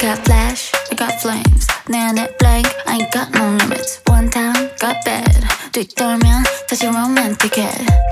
got flash, I got flames. 내 안에 blank, I ain't got no limits. One time, got bad. 뒤돌면 다시 romantic해.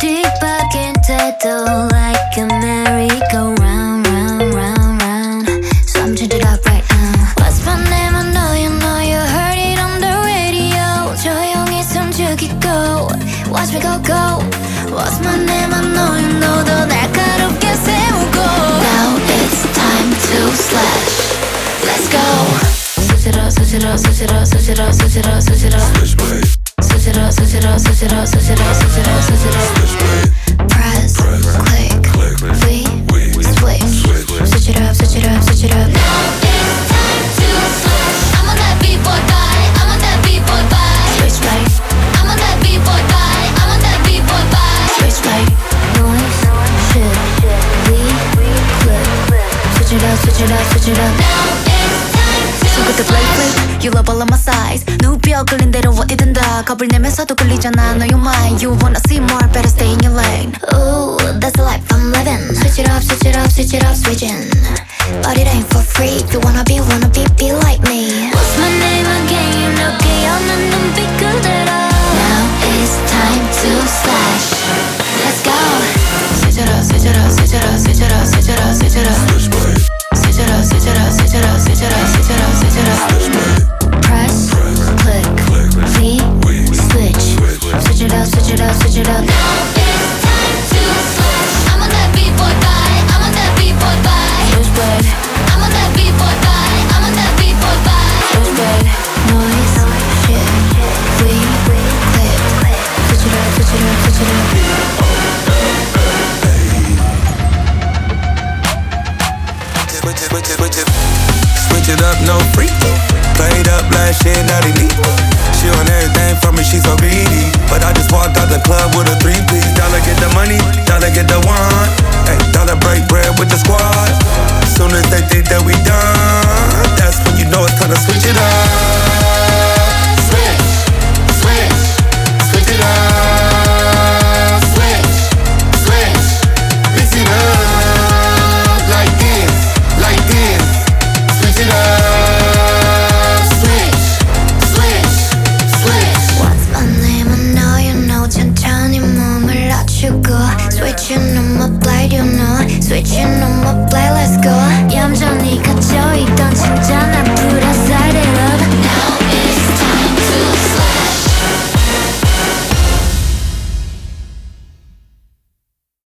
뒤바뀐데도 like a merry-go-round, round, round, round. So I'm changing it up right now. What's my name? I know you heard it on the radio. 조용히 숨죽이고 watch me go go. What's my name? I know you know 더 날카롭게 세우고. Now it's time to slash. Let's go. Switch it up, switch it up, switch it up, switch it up, switch it up, switch it up. Switch it up, switch it up, switch it up, switch it up, switch it up, switch it up. Press, click, we switch. Switch it up, switch it up, switch it up. Now it's time to slash. I'm on that B-boy vibe. I'm on that B-boy vibe. Switch right. I'm on that B-boy vibe. I'm on that B-boy vibe. Switch right. Noise, shift, we click. Switch it up, switch it up, switch it up. Now it's time to 손끝에 play flip. You love all of my size. 누벼 끌린 대로 어디든 다 겁을 내면서도 끌리잖아. No, you're mine. You wanna see more, better stay in your lane. Ooh, that's the life I'm living. Switch it up, switch it up, switch it up, switching. But it ain't for free. If you wanna be like me. What's my name again? You know 깨어난 눈빛 그대로. Now it's time to slash. Let's go. Switch it up, switch it up, switch it up, switch it up, switch it up, switch it up. Switch it up, switch it up, switch it up, switch it up, switch it up, switch it up. Press, click, we switch. Switch it up, switch it up, switch it up. Now it's time to slash. I'm on that B-boy vibe. I'm on that B-boy vibe. Switch blade. I'm on that B-boy vibe. I'm on that B-boy vibe. Switch blade. Noise, shit, we click. Switch it up, switch it up, switch it up. Switch it up, no free. Played up like shit, not elite. She want everything from me, she so greedy. But I just walk